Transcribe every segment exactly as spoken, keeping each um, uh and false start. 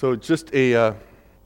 So just a, uh,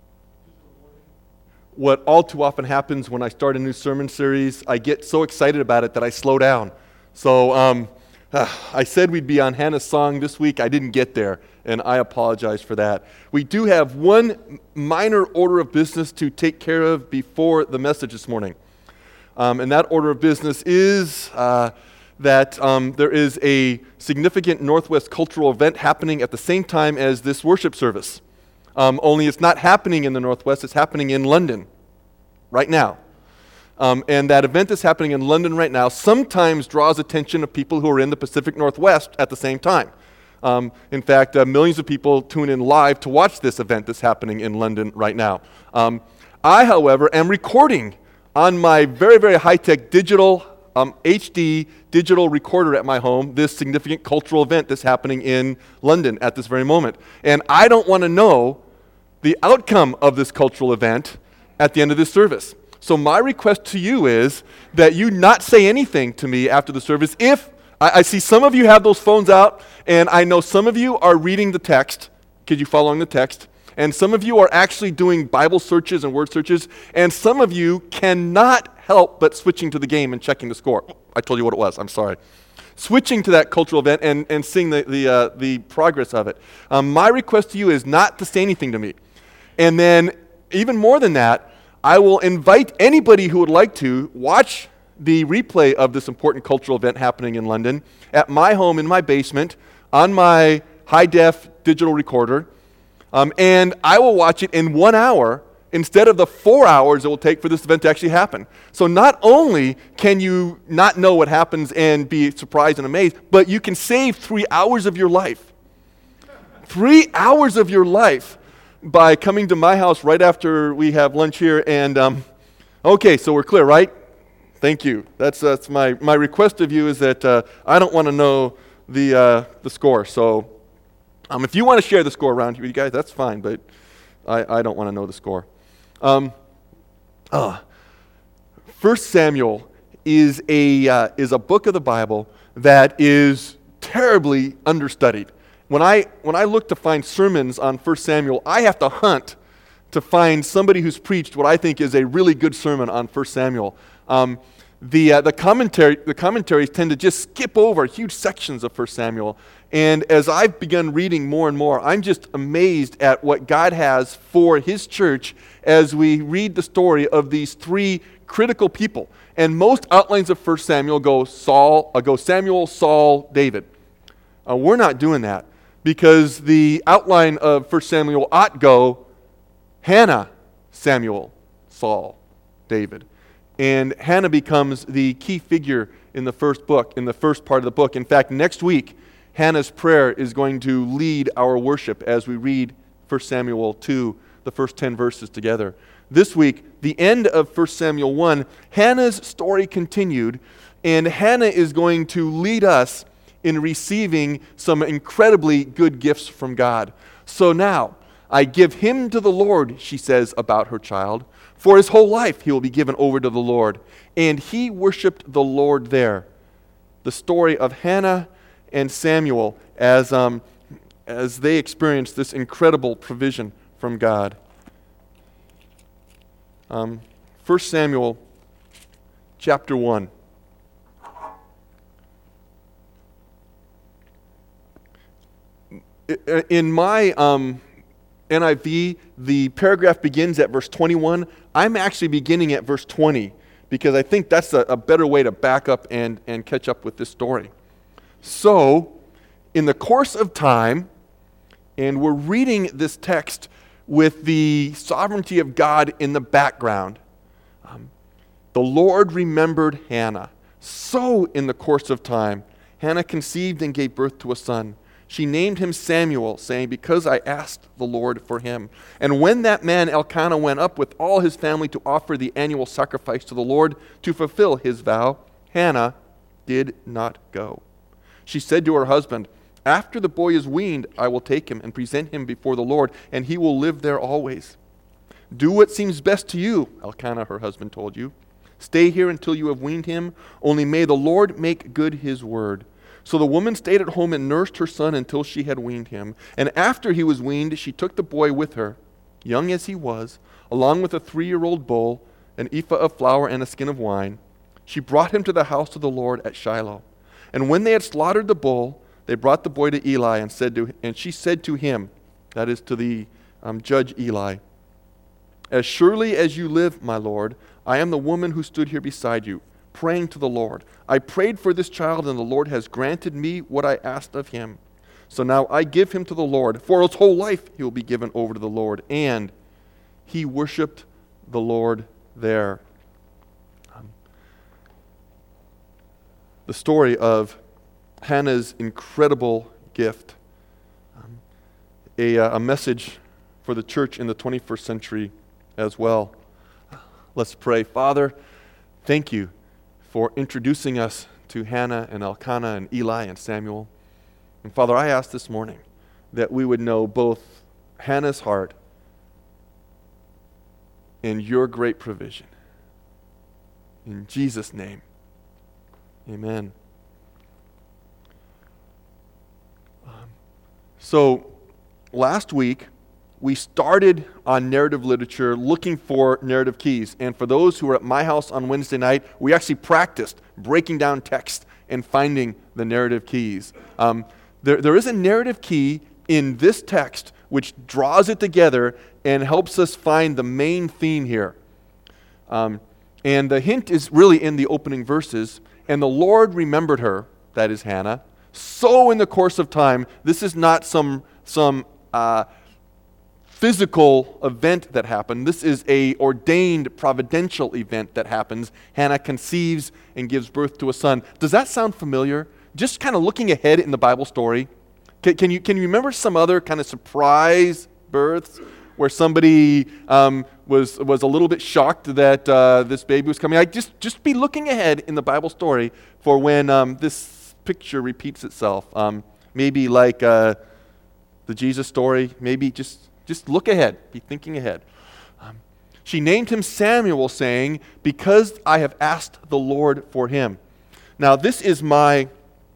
what all too often happens when I start a new sermon series, I get so excited about it that I slow down. So um, uh, I said we'd be on Hannah's song this week. I didn't get there, and I apologize for that. We do have one minor order of business to take care of before the message this morning. Um, and that order of business is uh, that um, there is a significant Northwest cultural event happening at the same time as this worship service. Um, only it's not happening in the Northwest, it's happening in London right now. Um, and that event that's happening in London right now sometimes draws attention of people who are in the Pacific Northwest at the same time. Um, in fact, uh, millions of people tune in live to watch this event that's happening in London right now. Um, I, however, am recording on my very, very high-tech digital um, H D digital recorder at my home this significant cultural event that's happening in London at this very moment. And I don't want to know the outcome of this cultural event at the end of this service. So my request to you is that you not say anything to me after the service. If I, I see some of you have those phones out, and I know some of you are reading the text, because you're following the text, and some of you are actually doing Bible searches and word searches, and some of you cannot help but switching to the game and checking the score. I told you what it was, I'm sorry. Switching to that cultural event and, and seeing the, the, uh, the progress of it. Um, my request to you is not to say anything to me. And then, even more than that, I will invite anybody who would like to watch the replay of this important cultural event happening in London at my home in my basement on my high-def digital recorder. Um, and I will watch it in one hour instead of the four hours it will take for this event to actually happen. So not only can you not know what happens and be surprised and amazed, but you can save three hours of your life. Three hours of your life by coming to my house right after we have lunch here. And, um, okay, so we're clear, right? Thank you. That's that's my, my request of you is that uh, I don't want to know the uh, the score. So um, if you want to share the score around here with you guys, that's fine, but I, I don't want to know the score. Um, uh, First Samuel is a uh, is a book of the Bible that is terribly understudied. When I when I look to find sermons on First Samuel, I have to hunt to find somebody who's preached what I think is a really good sermon on First Samuel. Um, the uh, the commentary the commentaries tend to just skip over huge sections of First Samuel. And as I've begun reading more and more, I'm just amazed at what God has for His church as we read the story of these three critical people. And most outlines of First Samuel go Saul, uh, go Samuel, Saul, David. Uh, we're not doing that, because the outline of First Samuel ought go Hannah, Samuel, Saul, David. And Hannah becomes the key figure in the first book, in the first part of the book. In fact, next week, Hannah's prayer is going to lead our worship as we read First Samuel two, the first ten verses together. This week, the end of First Samuel one, Hannah's story continued, and Hannah is going to lead us in receiving some incredibly good gifts from God. So now, I give him to the Lord, she says about her child. For his whole life he will be given over to the Lord. And he worshiped the Lord there. The story of Hannah and Samuel as, um, as they experienced this incredible provision from God. Um, First Samuel chapter one. In my um, N I V, the paragraph begins at verse twenty-one. I'm actually beginning at verse twenty because I think that's a, a better way to back up and, and catch up with this story. So, in the course of time, and we're reading this text with the sovereignty of God in the background, um, the Lord remembered Hannah. So, in the course of time, Hannah conceived and gave birth to a son. She named him Samuel, saying, because I asked the Lord for him. And when that man Elkanah went up with all his family to offer the annual sacrifice to the Lord to fulfill his vow, Hannah did not go. She said to her husband, after the boy is weaned, I will take him and present him before the Lord, and he will live there always. Do what seems best to you, Elkanah, her husband, told you. Stay here until you have weaned him, only may the Lord make good his word. So the woman stayed at home and nursed her son until she had weaned him. And after he was weaned, she took the boy with her, young as he was, along with a three-year-old bull, an ephah of flour, and a skin of wine. She brought him to the house of the Lord at Shiloh. And when they had slaughtered the bull, they brought the boy to Eli, and said to, and she said to him, that is to the um, judge Eli, "As surely as you live, my Lord, I am the woman who stood here beside you, praying to the Lord. I prayed for this child, and the Lord has granted me what I asked of him. So now I give him to the Lord. For his whole life he will be given over to the Lord." And he worshiped the Lord there. Um, the story of Hannah's incredible gift. Um, a, uh, a message for the church in the twenty-first century as well. Let's pray. Father, thank you for introducing us to Hannah and Elkanah and Eli and Samuel. And Father, I ask this morning that we would know both Hannah's heart and your great provision. In Jesus' name, amen. Um, so, last week, we started on narrative literature looking for narrative keys. And for those who were at my house on Wednesday night, we actually practiced breaking down text and finding the narrative keys. Um, there, there is a narrative key in this text which draws it together and helps us find the main theme here. Um, and the hint is really in the opening verses. "And the Lord remembered her," that is Hannah, "so in the course of time." This is not some, some uh, physical event that happened. This is a ordained providential event that happens. Hannah conceives and gives birth to a son. Does that sound familiar? Just kind of looking ahead in the Bible story. Can, can you can you remember some other kind of surprise births where somebody um, was was a little bit shocked that uh, this baby was coming? I just just be looking ahead in the Bible story for when um, this picture repeats itself. Um, maybe like uh, the Jesus story. Maybe just. Just look ahead. Be thinking ahead. Um, she named him Samuel, saying, "Because I have asked the Lord for him." Now, this is my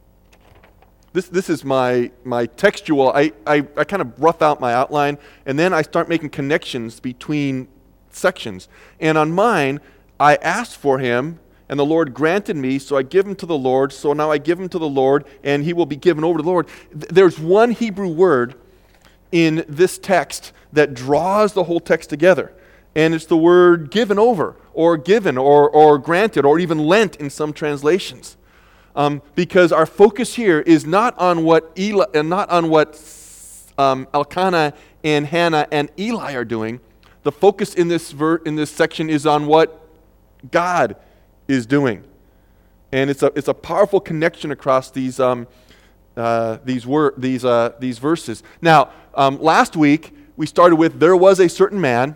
this this is my my textual. I, I, I kind of rough out my outline, and then I start making connections between sections. And on mine, I asked for him, and the Lord granted me, so I give him to the Lord. So now I give him to the Lord, and he will be given over to the Lord. There's one Hebrew word in this text that draws the whole text together. And it's the word given over, or given, or, or granted, or even lent in some translations. Um, because our focus here is not on what Eli, and not on what um, Elkanah and Hannah and Eli are doing. The focus in this ver- in this section is on what God is doing. And it's a it's a powerful connection across these um, uh, these wor- these uh, these verses. Now, um, last week we started with "there was a certain man."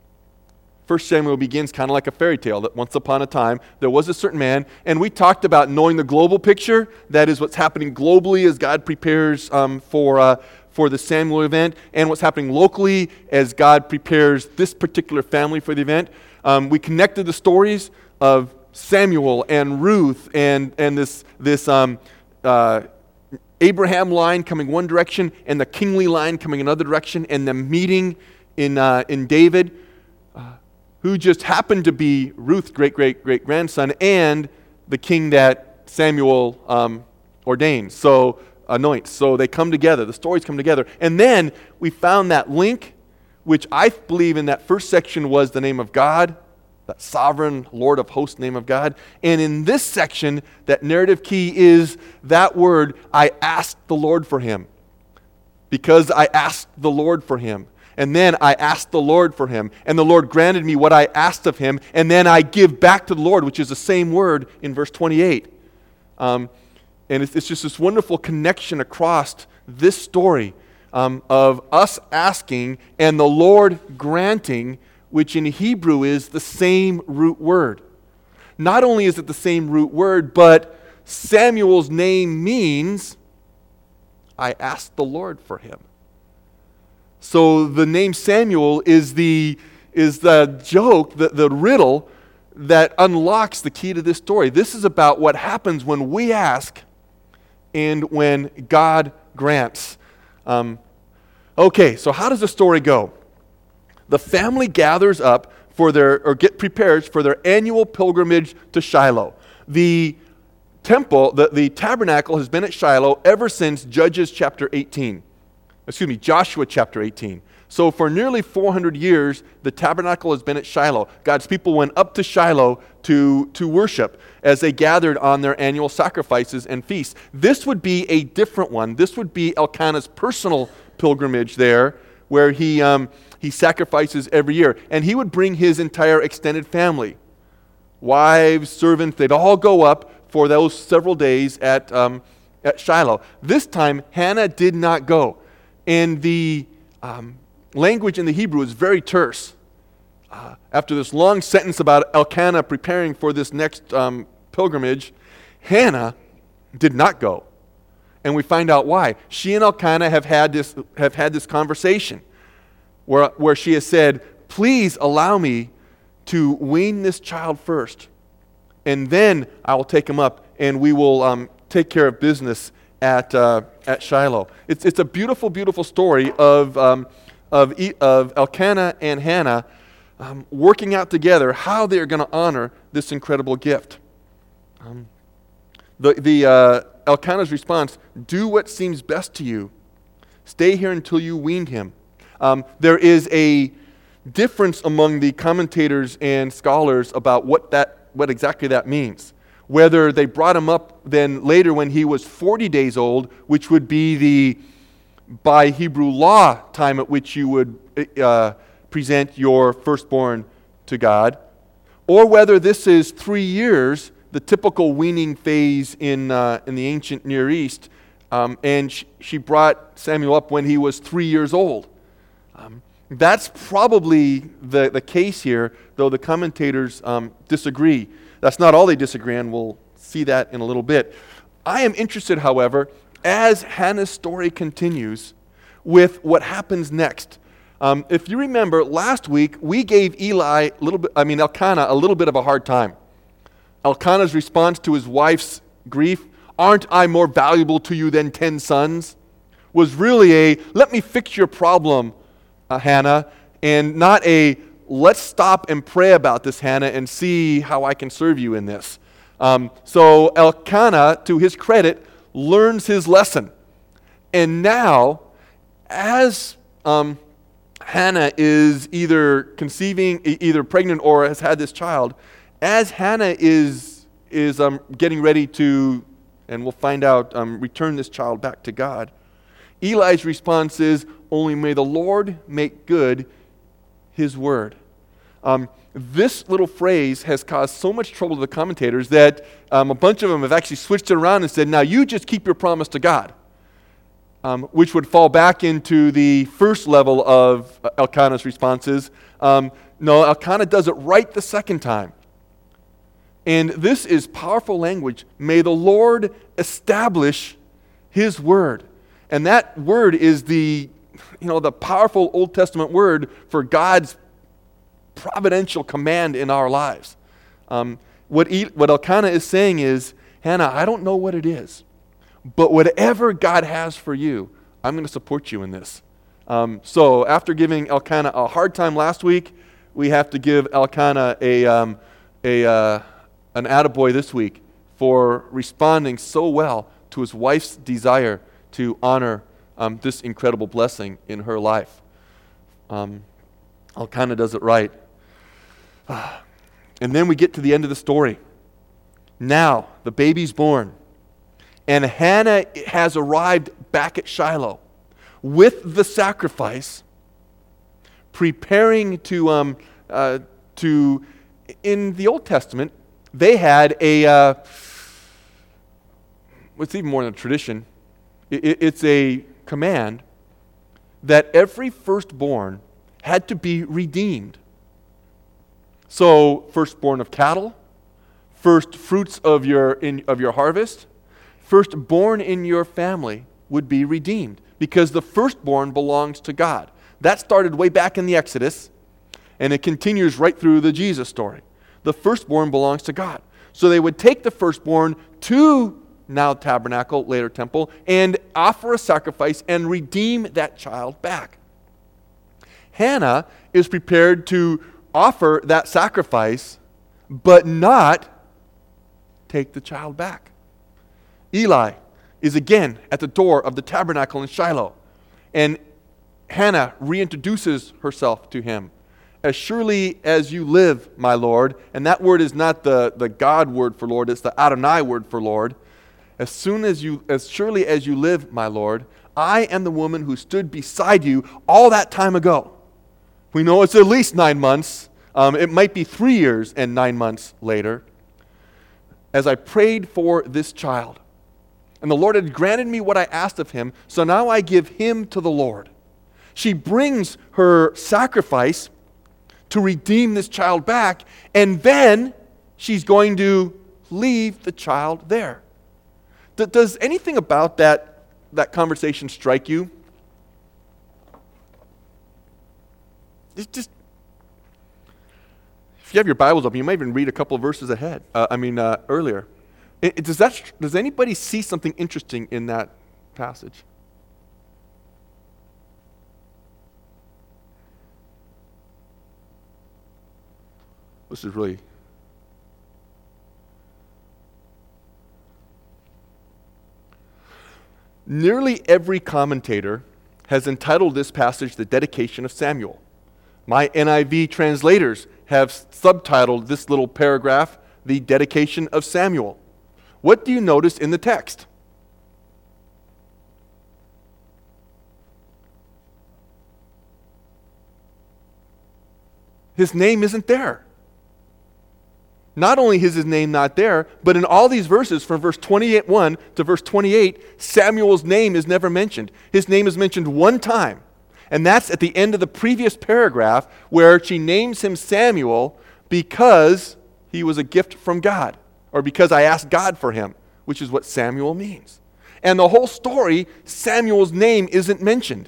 First Samuel begins kind of like a fairy tale, that once upon a time there was a certain man, and we talked about knowing the global picture. That is what's happening globally as God prepares um, for uh, for the Samuel event, and what's happening locally as God prepares this particular family for the event. Um, we connected the stories of Samuel and Ruth and and this this um, uh, Abraham line coming one direction and the kingly line coming another direction, and them meeting in uh, in David, uh, who just happened to be Ruth's great great great grandson and the king that Samuel um, ordains. So anoints. So they come together. The stories come together, and then we found that link, which I believe in that first section was the name of God. That sovereign Lord of hosts name of God. And in this section, that narrative key is that word, "I asked the Lord for him." Because I asked the Lord for him. And then I asked the Lord for him. And the Lord granted me what I asked of him. And then I give back to the Lord, which is the same word in verse twenty-eight. Um, and it's, it's just this wonderful connection across this story um, of us asking and the Lord granting, which in Hebrew is the same root word. Not only is it the same root word, but Samuel's name means, "I asked the Lord for him." So the name Samuel is the is the joke, the, the riddle that unlocks the key to this story. This is about what happens when we ask and when God grants. Um, okay, so how does the story go? The family gathers up for their, or get prepared for their annual pilgrimage to Shiloh. The temple, the, the tabernacle has been at Shiloh ever since Judges chapter eighteen. Excuse me, Joshua chapter eighteen. So for nearly four hundred years, the tabernacle has been at Shiloh. God's people went up to Shiloh to, to worship as they gathered on their annual sacrifices and feasts. This would be a different one. This would be Elkanah's personal pilgrimage there, where he, um, he sacrifices every year. And he would bring his entire extended family, wives, servants, they'd all go up for those several days at, um, at Shiloh. This time, Hannah did not go. And the um, language in the Hebrew is very terse. Uh, after this long sentence about Elkanah preparing for this next um, pilgrimage, Hannah did not go. And we find out why. She and Elkanah have had this, have had this conversation where, where she has said, please allow me to wean this child first, and then I will take him up and we will um, take care of business at uh, at Shiloh. It's it's a beautiful, beautiful story of um, of of Elkanah and Hannah um, working out together how they are going to honor this incredible gift. Um, the the uh, Elkanah's response: "Do what seems best to you. Stay here until you wean him." Um, there is a difference among the commentators and scholars about what that what exactly that means. Whether they brought him up then later when he was forty days old, which would be the, by Hebrew law, time at which you would uh, present your firstborn to God, or whether this is three years, the typical weaning phase in uh, in the ancient Near East, um, and sh- she brought Samuel up when he was three years old. Um, that's probably the, the case here, though the commentators um, disagree. That's not all they disagree on. We'll see that in a little bit. I am interested, however, as Hannah's story continues, with what happens next. Um, if you remember, last week we gave Eli a little bit, I mean Elkanah, a little bit of a hard time. Elkanah's response to his wife's grief, "Aren't I more valuable to you than ten sons?" was really a, let me fix your problem, uh, Hannah, and not a, let's stop and pray about this, Hannah, and see how I can serve you in this. Um, so Elkanah, to his credit, learns his lesson. And now, as um, Hannah is either conceiving, e- either pregnant or has had this child, as Hannah is, is um, getting ready to, and we'll find out, um, return this child back to God, Eli's response is, "Only may the Lord make good His word." Um, this little phrase has caused so much trouble to the commentators that um, a bunch of them have actually switched it around and said, now you just keep your promise to God, um, which would fall back into the first level of Elkanah's responses. Um, no, Elkanah does it right the second time. And this is powerful language. May the Lord establish His word. And that word is the, you know, the powerful Old Testament word for God's providential command in our lives. Um, what, e- what Elkanah is saying is, Hannah, I don't know what it is, but whatever God has for you, I'm going to support you in this. Um, so after giving Elkanah a hard time last week, we have to give Elkanah a, um, a uh, an attaboy this week for responding so well to his wife's desire to honor um, this incredible blessing in her life. Um, Elkanah does it right. And then we get to the end of the story. Now, the baby's born. And Hannah has arrived back at Shiloh with the sacrifice, preparing to, um, uh, to in the Old Testament, they had a, uh, it's even more than a tradition, it, it's a command that every firstborn had to be redeemed. So, firstborn of cattle, first fruits of your in, of your harvest, firstborn in your family would be redeemed because the firstborn belongs to God. That started way back in the Exodus, and it continues right through the Jesus story. The firstborn belongs to God. So they would take the firstborn to now tabernacle, later temple, and offer a sacrifice and redeem that child back. Hannah is prepared to offer that sacrifice, but not take the child back. Eli is again at the door of the tabernacle in Shiloh, and Hannah reintroduces herself to him. As surely as you live, my Lord, and that word is not the, the God word for Lord, it's the Adonai word for Lord. As soon as you, as surely as you live, my Lord, I am the woman who stood beside you all that time ago. We know it's at least nine months. Um, it might be three years and nine months later. As I prayed for this child, and the Lord had granted me what I asked of him, so now I give him to the Lord. She brings her sacrifice to redeem this child back, and then she's going to leave the child there. D- does anything about that, that conversation strike you? It's just, if you have your Bibles open, you might even read a couple of verses ahead. Uh, I mean, uh, earlier. It, it, does that? Does anybody see something interesting in that passage? This is really. Nearly every commentator has entitled this passage the dedication of Samuel. My N I V translators have subtitled this little paragraph, the dedication of Samuel. What do you notice in the text? His name isn't there. Not only is his name not there, but in all these verses, from verse twenty-eight one to verse twenty-eight, Samuel's name is never mentioned. His name is mentioned one time, and that's at the end of the previous paragraph, where she names him Samuel because he was a gift from God, or because I asked God for him, which is what Samuel means. And the whole story, Samuel's name isn't mentioned.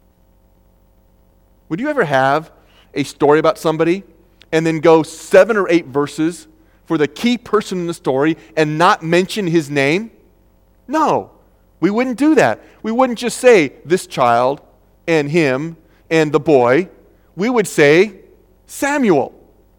Would you ever have a story about somebody and then go seven or eight verses for the key person in the story and not mention his name? No, we wouldn't do that. We wouldn't just say this child and him and the boy. We would say Samuel.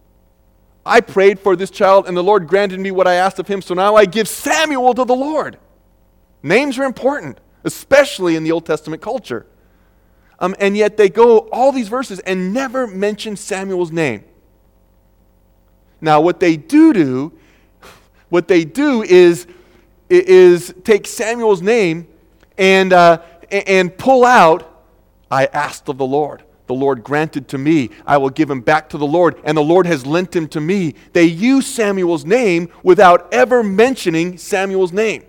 I prayed for this child and the Lord granted me what I asked of him, so now I give Samuel to the Lord. Names are important, especially in the Old Testament culture. Um, and yet they go all these verses and never mention Samuel's name. Now, what they do do, what they do is, is take Samuel's name and, uh, and pull out, I asked of the Lord. The Lord granted to me. I will give him back to the Lord, and the Lord has lent him to me. They use Samuel's name without ever mentioning Samuel's name.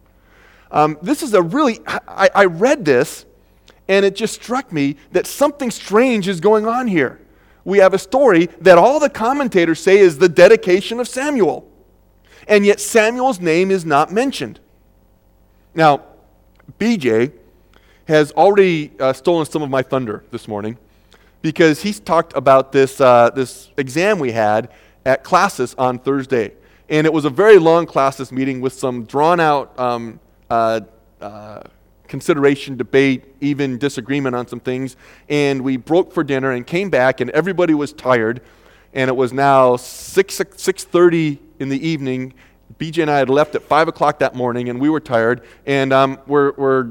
Um, this is a really, I, I read this, and it just struck me that something strange is going on here. We have a story that all the commentators say is the dedication of Samuel. And yet Samuel's name is not mentioned. Now, B J has already uh, stolen some of my thunder this morning because he's talked about this, uh, this exam we had at classes on Thursday. And it was a very long classes meeting with some drawn-out um, uh, uh, consideration, debate, even disagreement on some things, and we broke for dinner and came back, and everybody was tired, and it was now six thirty in the evening. B J and I had left at five o'clock that morning, and we were tired, and um, we're, we're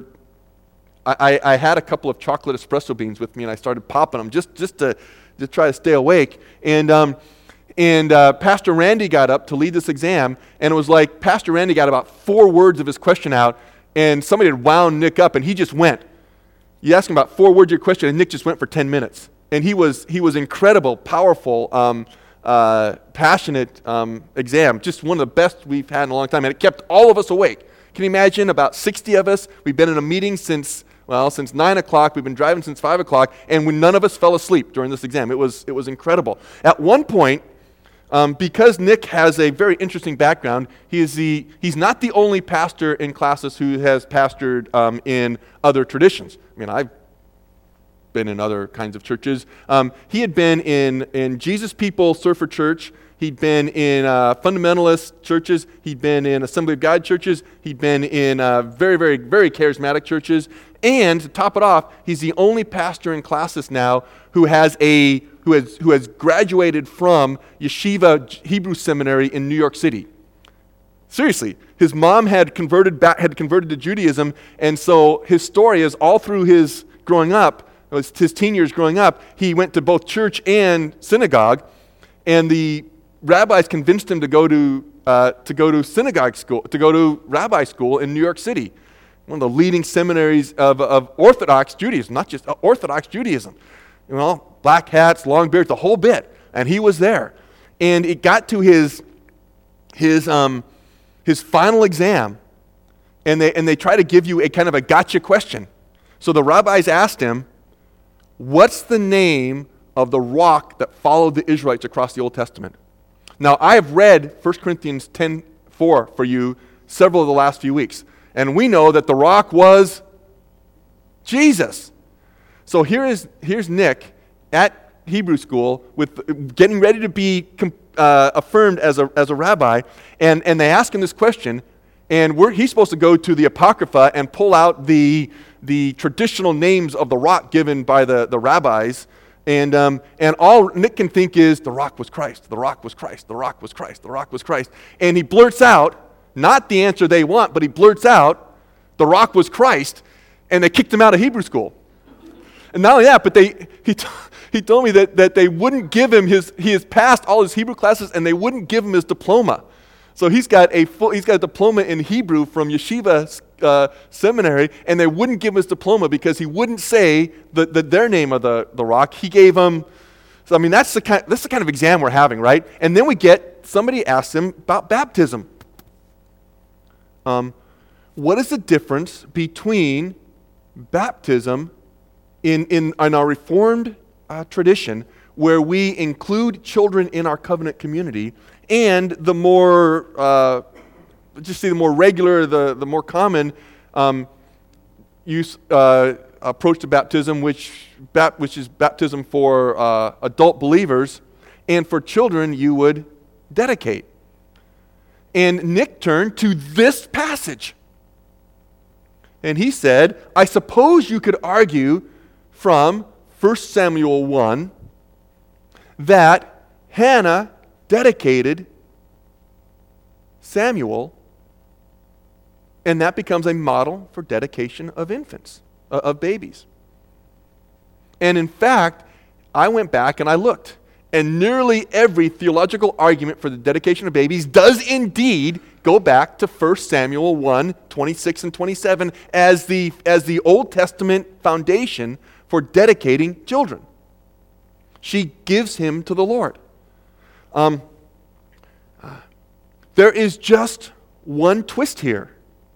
I, I had a couple of chocolate espresso beans with me, and I started popping them just, just to, to try to stay awake, and um, and uh, Pastor Randy got up to lead this exam, and it was like Pastor Randy got about four words of his question out, and somebody had wound Nick up, and he just went. You asked him about four words of your question, and Nick just went for ten minutes. And he was he was incredible, powerful, um, uh, passionate um, exam. Just one of the best we've had in a long time. And it kept all of us awake. Can you imagine? About sixty of us. We've been in a meeting since, well, since nine o'clock. We've been driving since five o'clock. And when none of us fell asleep during this exam. It was, it was incredible. At one point, Um, because Nick has a very interesting background, he is the, he's not the only pastor in classes who has pastored um, in other traditions. I mean, I've been in other kinds of churches. Um, he had been in, in Jesus People Surfer Church. He'd been in uh, fundamentalist churches. He'd been in Assembly of God churches. He'd been in uh, very, very, very charismatic churches. And to top it off, he's the only pastor in classes now who has a who has who has graduated from Yeshiva Hebrew Seminary in New York City. Seriously, his mom had converted back, had converted to Judaism, and so his story is all through his growing up, his teen years growing up, he went to both church and synagogue, and the rabbis convinced him to go to uh, to go to synagogue school, to go to rabbi school in New York City, one of the leading seminaries of, of Orthodox Judaism, not just uh, Orthodox Judaism. You know, black hats, long beards, the whole bit, and he was there. And it got to his his um his final exam, and they and they try to give you a kind of a gotcha question. So the rabbis asked him, "What's the name of the rock that followed the Israelites across the Old Testament?" Now, I have read First Corinthians ten four for you several of the last few weeks, and we know that the rock was Jesus. So here is here's Nick at Hebrew school with getting ready to be uh, affirmed as a as a rabbi, and, and they ask him this question, and we're, he's supposed to go to the Apocrypha and pull out the the traditional names of the rock given by the, the rabbis. And um, and all Nick can think is, the rock was Christ, the rock was Christ, the rock was Christ, the rock was Christ. And he blurts out, not the answer they want, but he blurts out, the rock was Christ, and they kicked him out of Hebrew school. And not only that, but they he, t- he told me that, that they wouldn't give him his, he has passed all his Hebrew classes, and they wouldn't give him his diploma. So he's got a full, he's got a diploma in Hebrew from Yeshiva uh, Seminary, and they wouldn't give him his diploma because he wouldn't say the, the, their name of the, the rock. He gave them, so I mean, that's the, kind, that's the kind of exam we're having, right? And then we get, somebody asks him about baptism. Um, what is the difference between baptism in, in, in our Reformed uh, tradition, where we include children in our covenant community, and the more, uh, just see the more regular, the, the more common um, use uh, approach to baptism, which bap- which is baptism for uh, adult believers, and for children you would dedicate. And Nick turned to this passage, and he said, I suppose you could argue from First Samuel one that Hannah dedicated Samuel, and that becomes a model for dedication of infants, uh, of babies. And in fact, I went back and I looked, and nearly every theological argument for the dedication of babies does indeed go back to First Samuel one, twenty-six and twenty-seven as the, as the Old Testament foundation for dedicating children. She gives him to the Lord. Um, uh, there is just one twist here.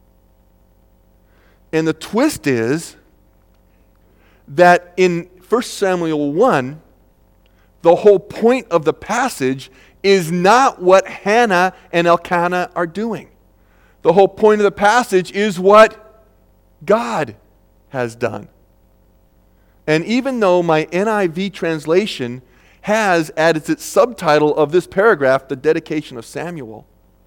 And the twist is that in First Samuel one, the whole point of the passage is not what Hannah and Elkanah are doing. The whole point of the passage is what God has done. And even though my N I V translation has as its subtitle of this paragraph, the dedication of Samuel,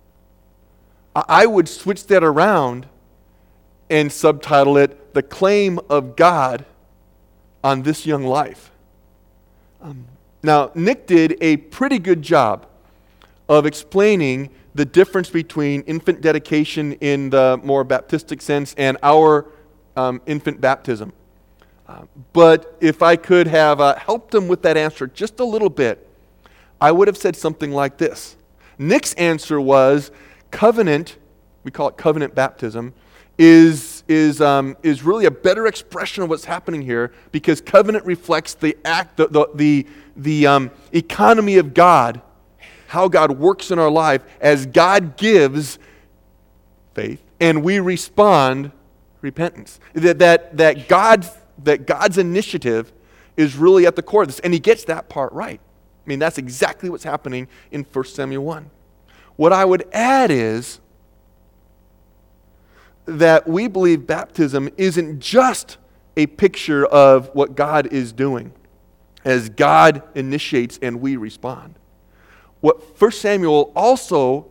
I would switch that around and subtitle it, the claim of God on this young life. Um, now, Nick did a pretty good job of explaining the difference between infant dedication in the more Baptistic sense and our um, infant baptism. Uh, but if I could have uh, helped him with that answer just a little bit, I would have said something like this. Nick's answer was, covenant, we call it covenant baptism, is, is, um, is really a better expression of what's happening here, because covenant reflects the act, the, the, the, the um, economy of God, how God works in our life as God gives faith, and we respond repentance. That, that, that God... that God's initiative is really at the core of this. And he gets that part right. I mean, that's exactly what's happening in First Samuel one. What I would add is that we believe baptism isn't just a picture of what God is doing as God initiates and we respond. what First Samuel also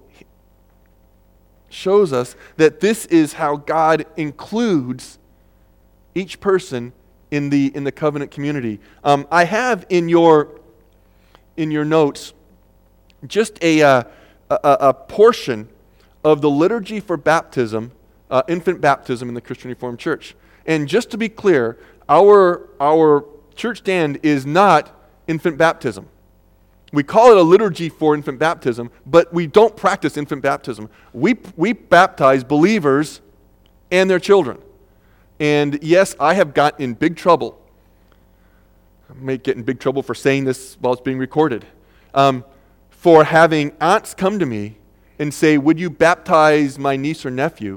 shows us, that this is how God includes each person in the in the covenant community. Um, I have in your in your notes just a, uh, a a portion of the liturgy for baptism, uh, infant baptism in the Christian Reformed Church. And just to be clear, our our church stand is not infant baptism. We call it a liturgy for infant baptism, but we don't practice infant baptism. We we baptize believers and their children. And yes, I have gotten in big trouble. I may get in big trouble for saying this while it's being recorded. Um, for having aunts come to me and say, would you baptize my niece or nephew?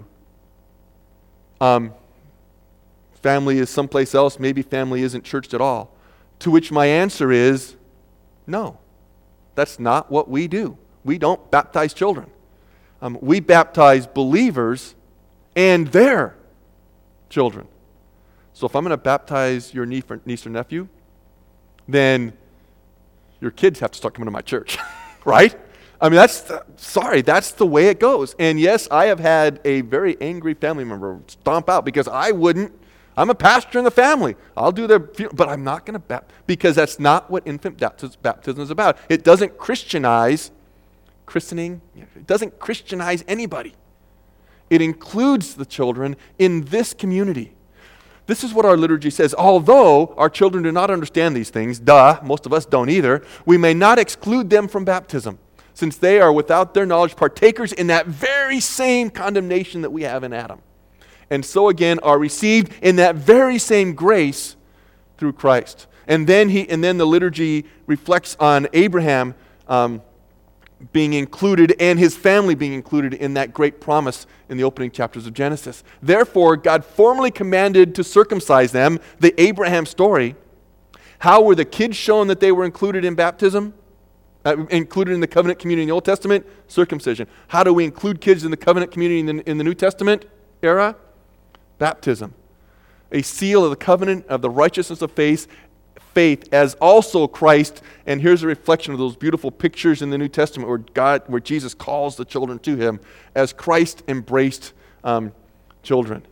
Um, family is someplace else. Maybe family isn't churched at all. To which my answer is, no. That's not what we do. We don't baptize children. Um, we baptize believers and their children. So if I'm going to baptize your niece or nephew, then your kids have to start coming to my church, right? I mean, that's, the, sorry, that's the way it goes. And yes, I have had a very angry family member stomp out because I wouldn't. I'm a pastor in the family. I'll do their funeral, but I'm not going to baptize, because that's not what infant baptism is about. It doesn't Christianize, christening, it doesn't Christianize anybody. It includes the children in this community. This is what our liturgy says. Although our children do not understand these things, duh, most of us don't either, we may not exclude them from baptism, since they are without their knowledge partakers in that very same condemnation that we have in Adam. And so again are received in that very same grace through Christ. And then he, and then the liturgy reflects on Abraham um, being included and his family being included in that great promise in the opening chapters of Genesis. Therefore, God formally commanded to circumcise them, the Abraham story. How were the kids shown that they were included in baptism? Uh, included in the covenant community in the Old Testament? Circumcision. How do we include kids in the covenant community in the, in the New Testament era? Baptism, a seal of the covenant of the righteousness of faith, faith as also Christ. And here's a reflection of those beautiful pictures in the New Testament where God, where Jesus calls the children to Him as Christ embraced um, children.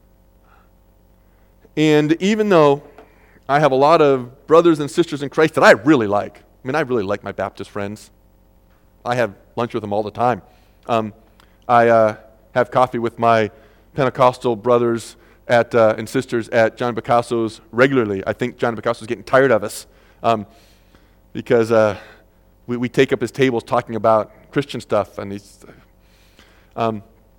And even though I have a lot of brothers and sisters in Christ that I really like, I mean, I really like my Baptist friends. I have lunch with them all the time. Um, I uh, have coffee with my Pentecostal brothers at, uh, and sisters at John Picasso's regularly. I think John Picasso's getting tired of us um, because uh, we, we take up his tables talking about Christian stuff. And he's, um,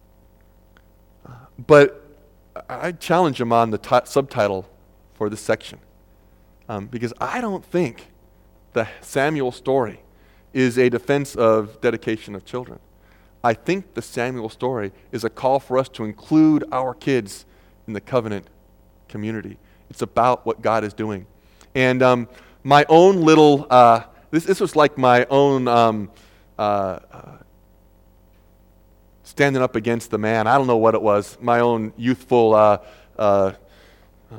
but I challenge him on the t- subtitle for this section um, because I don't think the Samuel story is a defense of dedication of children. I think the Samuel story is a call for us to include our kids in the covenant community. It's about what God is doing. And um, my own little, uh, this, this was like my own um, uh, uh, standing up against the man. I don't know what it was. My own youthful, uh, uh, um,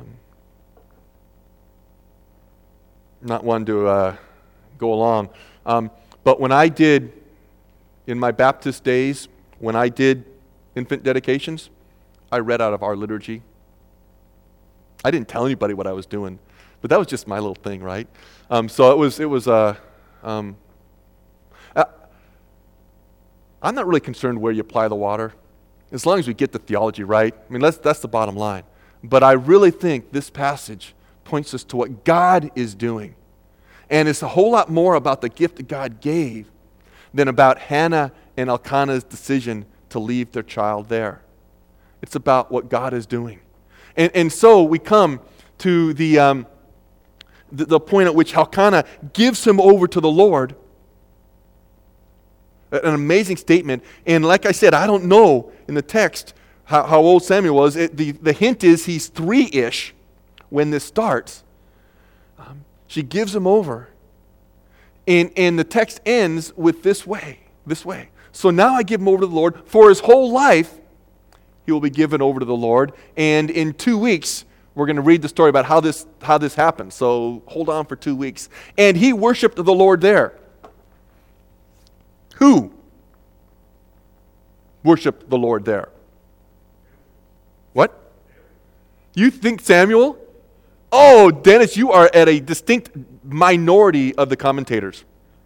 not one to uh, go along. Um, but when I did, in my Baptist days, when I did infant dedications, I read out of our liturgy. I didn't tell anybody what I was doing, but that was just my little thing, right? Um, so it was, it was. Uh, um, uh, I'm not really concerned where you apply the water, as long as we get the theology right. I mean, that's that's the bottom line. But I really think this passage points us to what God is doing, and it's a whole lot more about the gift that God gave than about Hannah and Elkanah's decision to leave their child there. It's about what God is doing. And, and so we come to the, um, the, the point at which Elkanah gives him over to the Lord. An amazing statement. And like I said, I don't know in the text how, how old Samuel was. It, the, the hint is he's three-ish when this starts. Um, she gives him over. And, and the text ends with this way, this way. So now I give him over to the Lord. For his whole life, he will be given over to the Lord. And in two weeks, we're going to read the story about how this, how this happened. So hold on for two weeks. And he worshiped the Lord there. Who worshiped the Lord there? What? You think Samuel? Oh, Dennis, you are at a distinct minority of the commentators.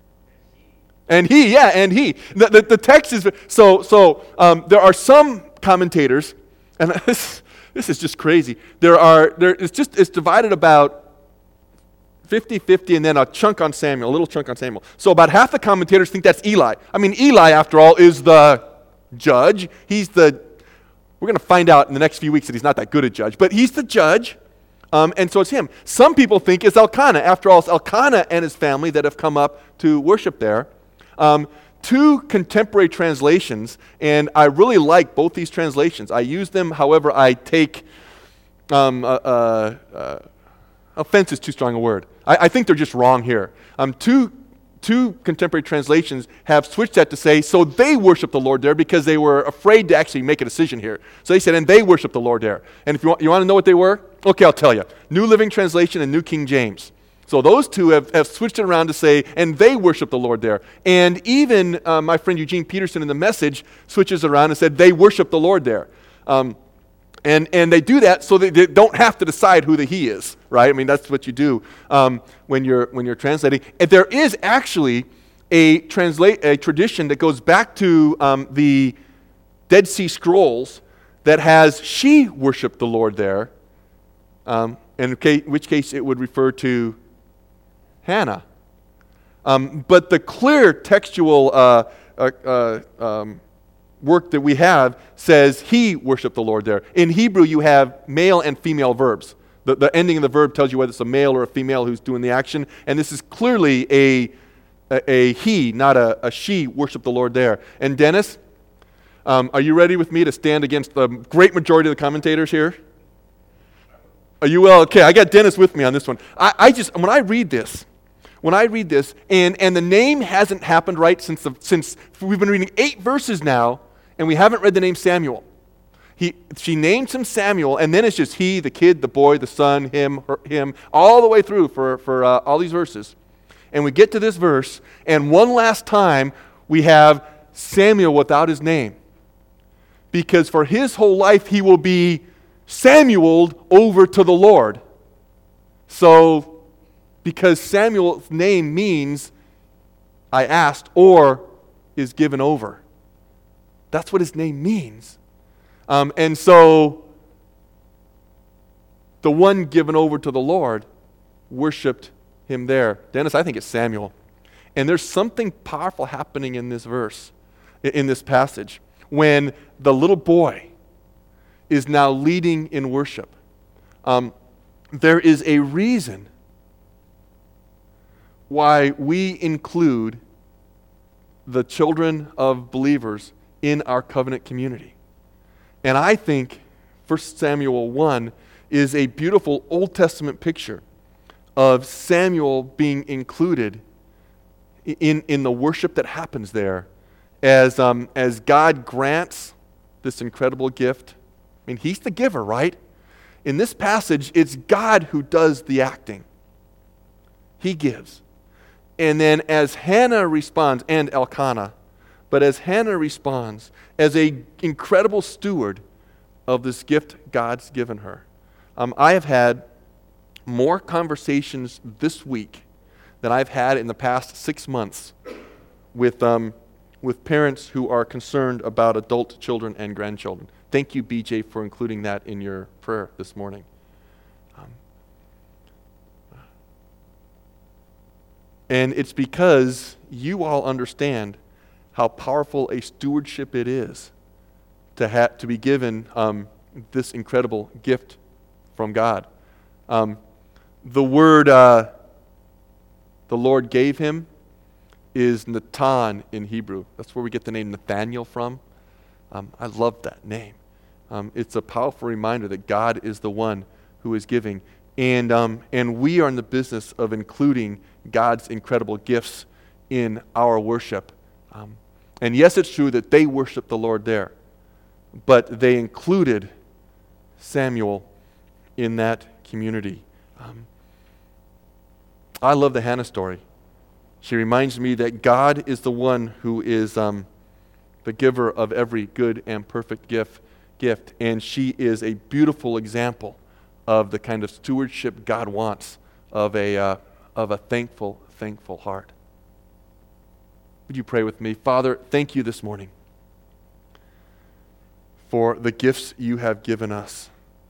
And he, yeah, and he. The, the, the text is, so, so um, there are some commentators, and this, this is just crazy. There are, there, it's just, it's divided about fifty-fifty and then a chunk on Samuel, a little chunk on Samuel. So about half the commentators think that's Eli. I mean, Eli, after all, is the judge. He's the, we're going to find out in the next few weeks that he's not that good a judge, but he's the judge. Um, and so it's him. Some people think it's Elkanah. After all, it's Elkanah and his family that have come up to worship there. Um, two contemporary translations, and I really like both these translations. I use them, however, I take, um, uh, uh, uh, offense is too strong a word. I, I think they're just wrong here. Um, two, two contemporary translations have switched that to say, so they worship the Lord there because they were afraid to actually make a decision here. So they said, and they worship the Lord there. And if you want, you want to know what they were? Okay, I'll tell you. New Living Translation and New King James. So those two have, have switched it around to say, and they worship the Lord there. And even uh, my friend Eugene Peterson in the Message switches around and said, they worship the Lord there. Um, and, and they do that so that they don't have to decide who the he is, right? I mean, that's what you do um, when you're when you're translating. And there is actually a, translate, a tradition that goes back to um, the Dead Sea Scrolls that has she worshiped the Lord there, um, in which case it would refer to Hannah. Um, but the clear textual uh, uh, uh, um, work that we have says he worshiped the Lord there. In Hebrew, you have male and female verbs. The, the ending of the verb tells you whether it's a male or a female who's doing the action. And this is clearly a, a, a he, not a, a she, worshiped the Lord there. And Dennis, um, are you ready with me to stand against the great majority of the commentators here? Are you well? Okay, I got Dennis with me on this one. I, I just, when I read this, When I read this, and, and the name hasn't happened right since the, since we've been reading eight verses now, and we haven't read the name Samuel. He, she names him Samuel, and then it's just he, the kid, the boy, the son, him, her, him, all the way through for, for uh, all these verses. And we get to this verse, and one last time we have Samuel without his name. Because for his whole life he will be Samueled over to the Lord. So, because Samuel's name means I asked or is given over. That's what his name means. Um, and so the one given over to the Lord worshiped him there. Dennis, I think it's Samuel. And there's something powerful happening in this verse, in this passage, when the little boy is now leading in worship. Um, there is a reason why we include the children of believers in our covenant community. And I think First Samuel one is a beautiful Old Testament picture of Samuel being included in, in the worship that happens there as, um, as God grants this incredible gift. I mean, he's the giver, right? In this passage, it's God who does the acting. He gives. And then as Hannah responds, and Elkanah, but as Hannah responds, as an incredible steward of this gift God's given her. Um, I have had more conversations this week than I've had in the past six months with, um, with parents who are concerned about adult children and grandchildren. Thank you, B J, for including that in your prayer this morning. And it's because you all understand how powerful a stewardship it is to ha- to be given um, this incredible gift from God. Um, the word uh, the Lord gave him is Natan in Hebrew. That's where we get the name Nathaniel from. Um, I love that name. Um, it's a powerful reminder that God is the one who is giving. And um, and we are in the business of including God's incredible gifts in our worship. Um, and yes, it's true that they worshiped the Lord there, but they included Samuel in that community. Um, I love the Hannah story. She reminds me that God is the one who is um, the giver of every good and perfect gift, gift, and she is a beautiful example of the kind of stewardship God wants of a, uh, of a thankful, thankful heart. Would you pray with me? Father, thank you this morning for the gifts you have given us.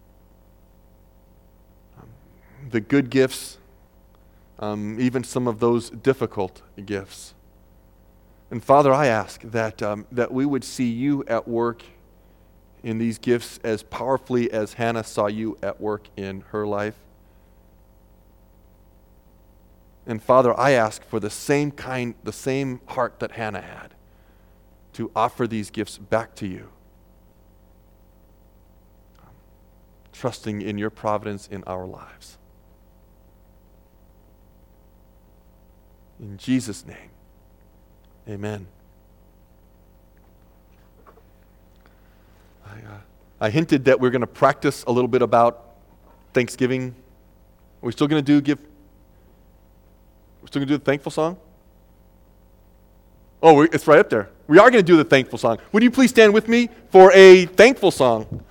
Um, the good gifts, um, even some of those difficult gifts. And Father, I ask that, um, that we would see you at work in these gifts as powerfully as Hannah saw you at work in her life. And Father, I ask for the same kind, the same heart that Hannah had to offer these gifts back to you, trusting in your providence in our lives. In Jesus' name, amen. I, uh, I hinted that we're going to practice a little bit about Thanksgiving. Are we still going to do give? We're still going to do the thankful song? Oh, we, it's right up there. We are going to do the thankful song. Would you please stand with me for a thankful song?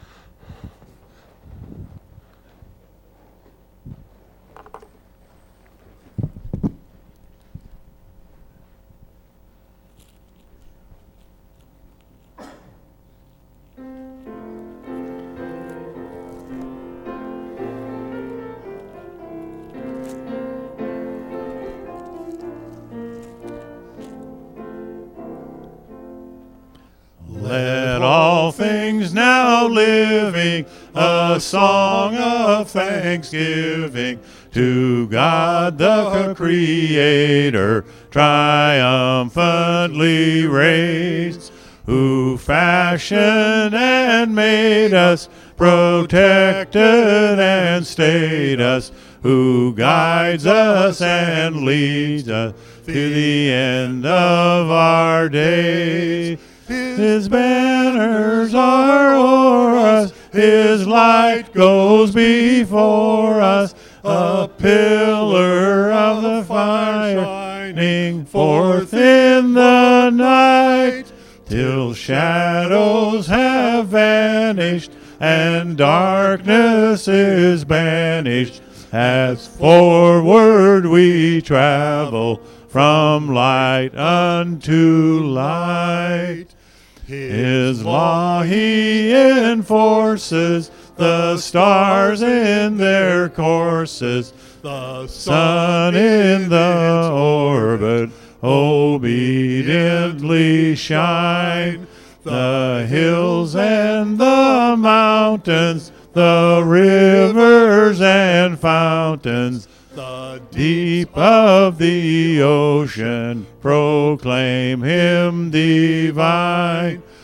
Let all things now living a song of thanksgiving to God the Creator triumphantly raise, who fashioned and made us, protected and stayed us, who guides us and leads us to the end of our days. His banners are o'er us, His light goes before us, a pillar of the fire shining forth in the night, till shadows have vanished and darkness is banished, as forward we travel from light unto light. His law He enforces, the stars in their courses, the sun in the orbit obediently shine. The hills and the mountains, the rivers and fountains, the deep of the ocean proclaim Him divine.